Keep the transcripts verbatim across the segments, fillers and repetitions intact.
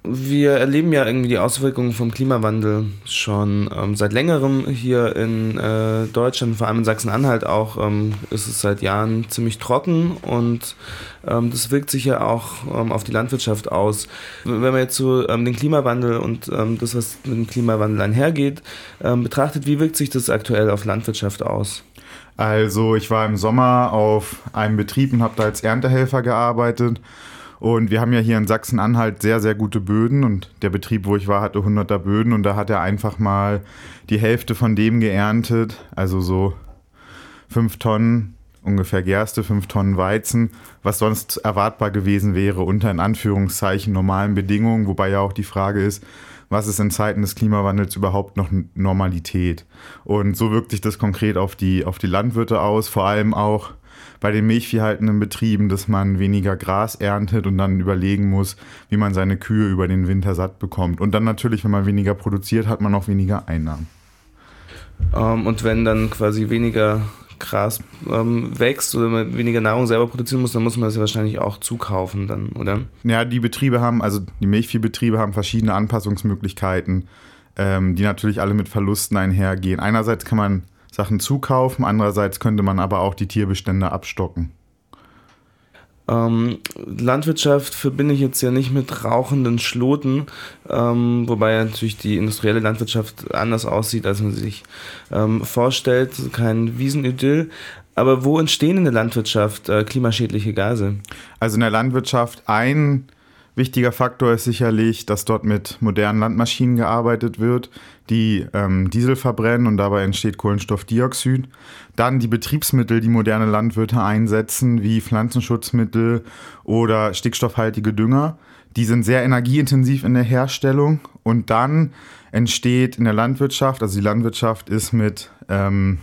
Wir erleben ja irgendwie die Auswirkungen vom Klimawandel schon ähm, seit längerem hier in äh, Deutschland, vor allem in Sachsen-Anhalt auch, ähm, ist es seit Jahren ziemlich trocken und ähm, das wirkt sich ja auch ähm, auf die Landwirtschaft aus. Wenn man jetzt so ähm, den Klimawandel und ähm, das, was mit dem Klimawandel einhergeht, ähm, betrachtet, wie wirkt sich das aktuell auf Landwirtschaft aus? Also ich war im Sommer auf einem Betrieb und habe da als Erntehelfer gearbeitet. Und wir haben ja hier in Sachsen-Anhalt sehr, sehr gute Böden und der Betrieb, wo ich war, hatte hunderter Böden und da hat er einfach mal die Hälfte von dem geerntet, also so fünf Tonnen ungefähr Gerste, fünf Tonnen Weizen, was sonst erwartbar gewesen wäre unter in Anführungszeichen normalen Bedingungen, wobei ja auch die Frage ist, was ist in Zeiten des Klimawandels überhaupt noch Normalität? Und so wirkt sich das konkret auf die, auf die Landwirte aus, vor allem auch bei den milchviehhaltenden Betrieben, dass man weniger Gras erntet und dann überlegen muss, wie man seine Kühe über den Winter satt bekommt. Und dann natürlich, wenn man weniger produziert, hat man auch weniger Einnahmen. Ähm, und wenn dann quasi weniger Gras ähm, wächst oder man weniger Nahrung selber produzieren muss, dann muss man das ja wahrscheinlich auch zukaufen dann, oder? Ja, die Betriebe haben, also die Milchviehbetriebe haben verschiedene Anpassungsmöglichkeiten, ähm, die natürlich alle mit Verlusten einhergehen. Einerseits kann man Sachen zukaufen, andererseits könnte man aber auch die Tierbestände abstocken. Ähm, Landwirtschaft verbinde ich jetzt ja nicht mit rauchenden Schloten, ähm, wobei ja natürlich die industrielle Landwirtschaft anders aussieht, als man sich ähm, vorstellt, kein Wiesenidyll. Aber wo entstehen in der Landwirtschaft äh, klimaschädliche Gase? Also in der Landwirtschaft ein wichtiger Faktor ist sicherlich, dass dort mit modernen Landmaschinen gearbeitet wird, die ähm, Diesel verbrennen und dabei entsteht Kohlenstoffdioxid. Dann die Betriebsmittel, die moderne Landwirte einsetzen, wie Pflanzenschutzmittel oder stickstoffhaltige Dünger. Die sind sehr energieintensiv in der Herstellung und dann entsteht in der Landwirtschaft, also die Landwirtschaft ist mit ähm,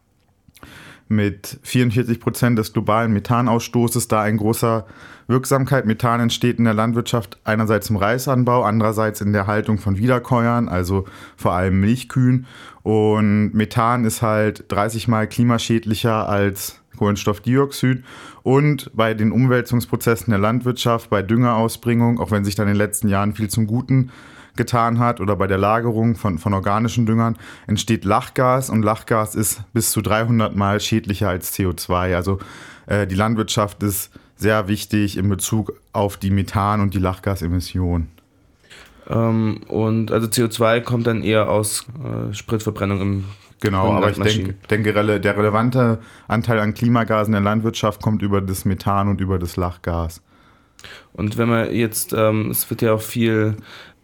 mit vierundvierzig Prozent des globalen Methanausstoßes da ein großer Wirksamkeit. Methan entsteht in der Landwirtschaft einerseits im Reisanbau, andererseits in der Haltung von Wiederkäuern, also vor allem Milchkühen. Und Methan ist halt dreißig Mal klimaschädlicher als Kohlenstoffdioxid. Und bei den Umwälzungsprozessen der Landwirtschaft, bei Düngerausbringung, auch wenn sich da in den letzten Jahren viel zum Guten getan hat oder bei der Lagerung von, von organischen Düngern, entsteht Lachgas und Lachgas ist bis zu dreihundert Mal schädlicher als C O zwei. Also äh, die Landwirtschaft ist sehr wichtig in Bezug auf die Methan- und die Lachgasemissionen. Ähm, und also C O zwei kommt dann eher aus äh, Spritverbrennung im Genau, aber ich denke, denke, der relevante Anteil an Klimagasen in der Landwirtschaft kommt über das Methan und über das Lachgas. Und wenn man jetzt, ähm, es wird ja auch viel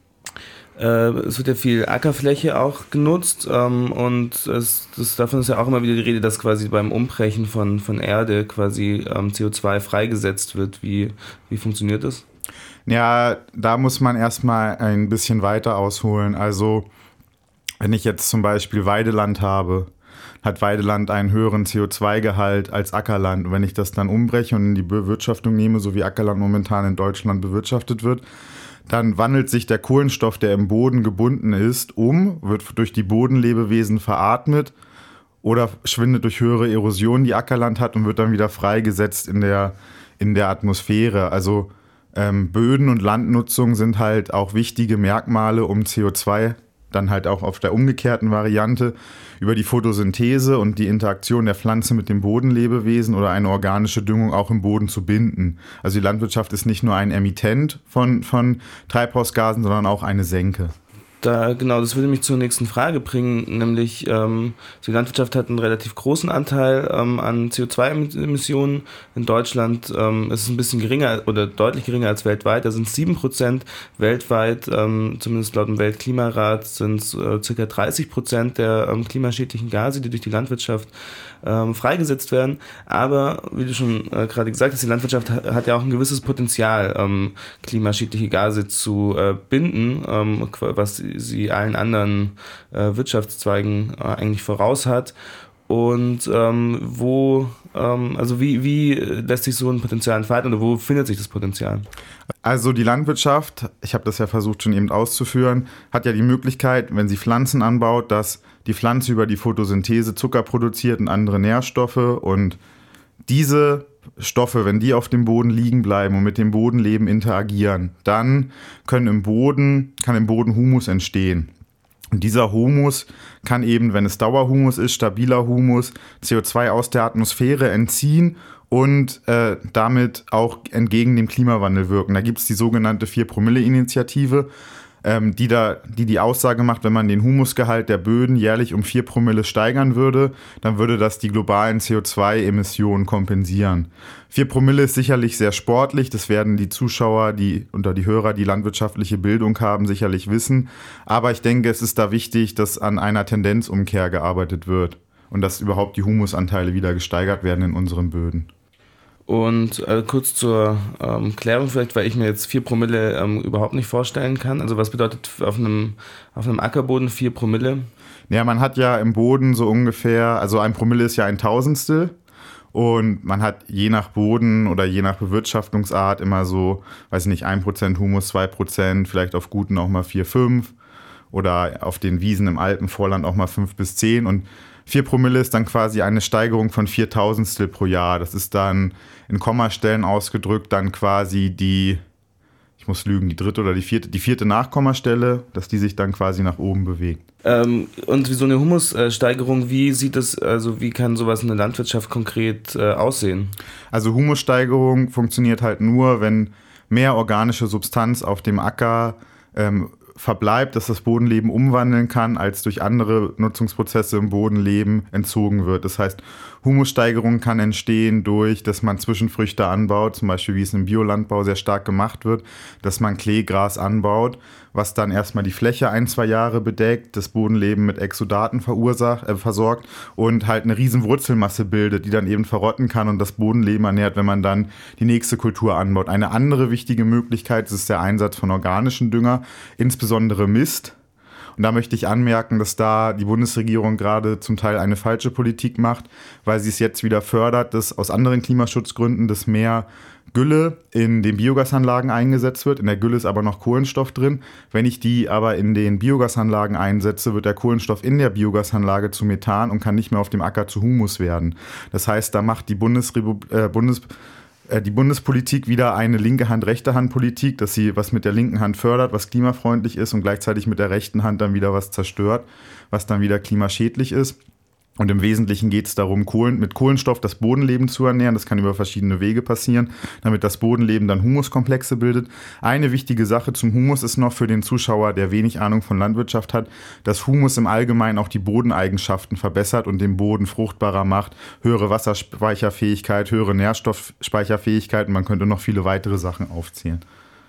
Es wird ja viel Ackerfläche auch genutzt ähm, und es, das, davon ist ja auch immer wieder die Rede, dass quasi beim Umbrechen von, von Erde quasi ähm, C O zwei freigesetzt wird. Wie, wie funktioniert das? Ja, da muss man erstmal ein bisschen weiter ausholen. Also wenn ich jetzt zum Beispiel Weideland habe, hat Weideland einen höheren C O zwei Gehalt als Ackerland. Und wenn ich das dann umbreche und in die Bewirtschaftung nehme, so wie Ackerland momentan in Deutschland bewirtschaftet wird, dann wandelt sich der Kohlenstoff, der im Boden gebunden ist, um, wird durch die Bodenlebewesen veratmet oder schwindet durch höhere Erosion, die Ackerland hat, und wird dann wieder freigesetzt in der, in der Atmosphäre. Also ähm, Böden und Landnutzung sind halt auch wichtige Merkmale, um C O zwei dann halt auch auf der umgekehrten Variante über die Photosynthese und die Interaktion der Pflanze mit dem Bodenlebewesen oder eine organische Düngung auch im Boden zu binden. Also die Landwirtschaft ist nicht nur ein Emittent von, von Treibhausgasen, sondern auch eine Senke. Da, genau, das würde mich zur nächsten Frage bringen, nämlich ähm, die Landwirtschaft hat einen relativ großen Anteil ähm, an C O zwei Emissionen. In Deutschland ähm, ist es ein bisschen geringer oder deutlich geringer als weltweit. Da sind es sieben Prozent. Weltweit, ähm, zumindest laut dem Weltklimarat, sind es äh, ca. dreißig Prozent der ähm, klimaschädlichen Gase, die durch die Landwirtschaft ähm, freigesetzt werden. Aber, wie du schon äh, gerade gesagt hast, die Landwirtschaft hat, hat ja auch ein gewisses Potenzial, ähm, klimaschädliche Gase zu äh, binden, ähm, was sie allen anderen äh, Wirtschaftszweigen äh, eigentlich voraus hat. Und ähm, wo, ähm, also wie, wie lässt sich so ein Potenzial entfalten oder wo findet sich das Potenzial? Also die Landwirtschaft, ich habe das ja versucht schon eben auszuführen, hat ja die Möglichkeit, wenn sie Pflanzen anbaut, dass die Pflanze über die Photosynthese Zucker produziert und andere Nährstoffe und diese Stoffe, wenn die auf dem Boden liegen bleiben und mit dem Bodenleben interagieren, dann können im Boden, kann im Boden Humus entstehen. Und dieser Humus kann eben, wenn es Dauerhumus ist, stabiler Humus, C O zwei aus der Atmosphäre entziehen und äh, damit auch entgegen dem Klimawandel wirken. Da gibt es die sogenannte vier-Promille-Initiative, ähm, die, da, die die Aussage macht, wenn man den Humusgehalt der Böden jährlich um vier Promille steigern würde, dann würde das die globalen C O zwei Emissionen kompensieren. vier Promille ist sicherlich sehr sportlich, das werden die Zuschauer die, oder die Hörer, die landwirtschaftliche Bildung haben, sicherlich wissen. Aber ich denke, es ist da wichtig, dass an einer Tendenzumkehr gearbeitet wird und dass überhaupt die Humusanteile wieder gesteigert werden in unseren Böden. Und äh, kurz zur ähm, Klärung vielleicht, weil ich mir jetzt vier Promille ähm, überhaupt nicht vorstellen kann. Also was bedeutet auf einem, auf einem Ackerboden vier Promille? Ja, man hat ja im Boden so ungefähr, also ein Promille ist ja ein Tausendstel. Und man hat je nach Boden oder je nach Bewirtschaftungsart immer so, weiß ich nicht, ein Prozent Humus, zwei Prozent, vielleicht auf guten auch mal vier, fünf oder auf den Wiesen im Alpenvorland auch mal fünf bis zehn. Und vier Promille ist dann quasi eine Steigerung von vier Tausendstel pro Jahr. Das ist dann in Kommastellen ausgedrückt dann quasi die, ich muss lügen, die dritte oder die vierte, die vierte Nachkommastelle, dass die sich dann quasi nach oben bewegt. Ähm, und wie so eine Humussteigerung, wie sieht es, also wie kann sowas in der Landwirtschaft konkret äh, aussehen? Also Humussteigerung funktioniert halt nur, wenn mehr organische Substanz auf dem Acker ähm, verbleibt, dass das Bodenleben umwandeln kann, als durch andere Nutzungsprozesse im Bodenleben entzogen wird. Das heißt, Humussteigerung kann entstehen durch, dass man Zwischenfrüchte anbaut, zum Beispiel wie es im Biolandbau sehr stark gemacht wird, dass man Kleegras anbaut, was dann erstmal die Fläche ein, zwei Jahre bedeckt, das Bodenleben mit Exudaten verursacht, äh, versorgt und halt eine riesen Wurzelmasse bildet, die dann eben verrotten kann und das Bodenleben ernährt, wenn man dann die nächste Kultur anbaut. Eine andere wichtige Möglichkeit ist der Einsatz von organischen Dünger, insbesondere Mist. Und da möchte ich anmerken, dass da die Bundesregierung gerade zum Teil eine falsche Politik macht, weil sie es jetzt wieder fördert, dass aus anderen Klimaschutzgründen das mehr Gülle in den Biogasanlagen eingesetzt wird. In der Gülle ist aber noch Kohlenstoff drin. Wenn ich die aber in den Biogasanlagen einsetze, wird der Kohlenstoff in der Biogasanlage zu Methan und kann nicht mehr auf dem Acker zu Humus werden. Das heißt, da macht die Bundesrepublik, äh, Bundes die Bundespolitik wieder eine linke Hand, rechte Hand Politik, dass sie was mit der linken Hand fördert, was klimafreundlich ist und gleichzeitig mit der rechten Hand dann wieder was zerstört, was dann wieder klimaschädlich ist. Und im Wesentlichen geht es darum, Kohlen, mit Kohlenstoff das Bodenleben zu ernähren. Das kann über verschiedene Wege passieren, damit das Bodenleben dann Humuskomplexe bildet. Eine wichtige Sache zum Humus ist noch für den Zuschauer, der wenig Ahnung von Landwirtschaft hat, dass Humus im Allgemeinen auch die Bodeneigenschaften verbessert und den Boden fruchtbarer macht. Höhere Wasserspeicherfähigkeit, höhere Nährstoffspeicherfähigkeit und man könnte noch viele weitere Sachen aufzählen.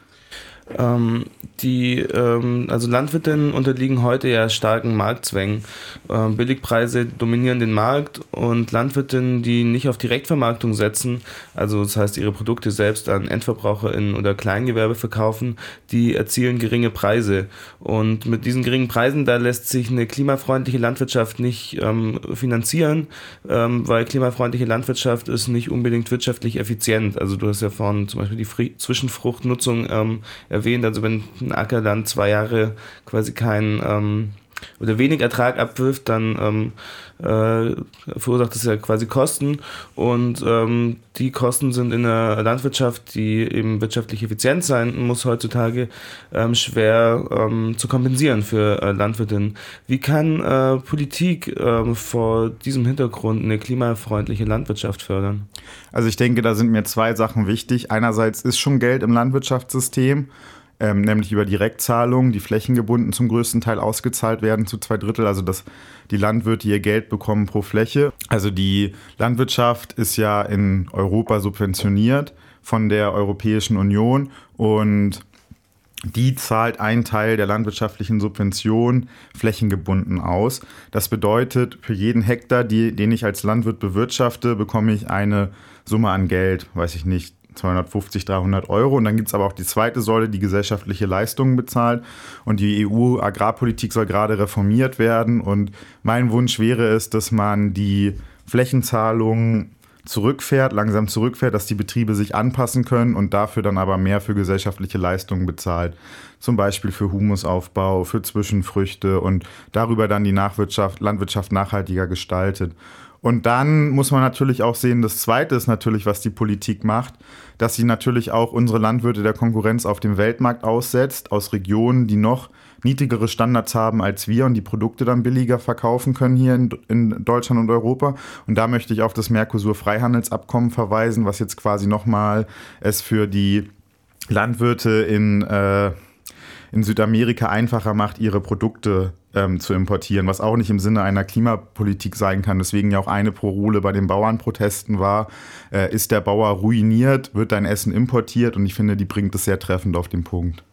Ähm, die, ähm, also Landwirtinnen unterliegen heute ja starken Marktzwängen. Ähm, Billigpreise dominieren den Markt und Landwirtinnen, die nicht auf Direktvermarktung setzen, also das heißt ihre Produkte selbst an EndverbraucherInnen oder Kleingewerbe verkaufen, die erzielen geringe Preise. Und mit diesen geringen Preisen, da lässt sich eine klimafreundliche Landwirtschaft nicht ähm, finanzieren, ähm, weil klimafreundliche Landwirtschaft ist nicht unbedingt wirtschaftlich effizient. Also du hast ja vorhin zum Beispiel die Fri- Zwischenfruchtnutzung ähm, erwähnt, also wenn ein Acker dann zwei Jahre quasi keinen ähm, oder wenig Ertrag abwirft, dann ähm, äh, verursacht das ja quasi Kosten und ähm, die Kosten sind in der Landwirtschaft, die eben wirtschaftlich effizient sein muss heutzutage, ähm, schwer ähm, zu kompensieren für äh, Landwirtinnen. Wie kann äh, Politik äh, vor diesem Hintergrund eine klimafreundliche Landwirtschaft fördern? Also ich denke, da sind mir zwei Sachen wichtig. Einerseits ist schon Geld im Landwirtschaftssystem, Ähm, nämlich über Direktzahlungen, die flächengebunden zum größten Teil ausgezahlt werden, zu zwei Drittel, also dass die Landwirte ihr Geld bekommen pro Fläche. Also die Landwirtschaft ist ja in Europa subventioniert von der Europäischen Union und die zahlt einen Teil der landwirtschaftlichen Subvention flächengebunden aus. Das bedeutet, für jeden Hektar, die, den ich als Landwirt bewirtschafte, bekomme ich eine Summe an Geld, weiß ich nicht, zweihundertfünfzig, dreihundert Euro. Und dann gibt es aber auch die zweite Säule, die gesellschaftliche Leistungen bezahlt. Und die E U-Agrarpolitik soll gerade reformiert werden. Und mein Wunsch wäre es, dass man die Flächenzahlungen zurückfährt, langsam zurückfährt, dass die Betriebe sich anpassen können und dafür dann aber mehr für gesellschaftliche Leistungen bezahlt. Zum Beispiel für Humusaufbau, für Zwischenfrüchte und darüber dann die Nachwirtschaft, Landwirtschaft nachhaltiger gestaltet. Und dann muss man natürlich auch sehen, das Zweite ist natürlich, was die Politik macht, dass sie natürlich auch unsere Landwirte der Konkurrenz auf dem Weltmarkt aussetzt, aus Regionen, die noch niedrigere Standards haben als wir und die Produkte dann billiger verkaufen können hier in, in Deutschland und Europa. Und da möchte ich auf das Mercosur-Freihandelsabkommen verweisen, was jetzt quasi nochmal es für die Landwirte in, äh, in Südamerika einfacher macht, ihre Produkte ähm, zu importieren, was auch nicht im Sinne einer Klimapolitik sein kann. Deswegen ja auch eine Parole bei den Bauernprotesten war, äh, ist der Bauer ruiniert, wird dein Essen importiert, und ich finde, die bringt es sehr treffend auf den Punkt.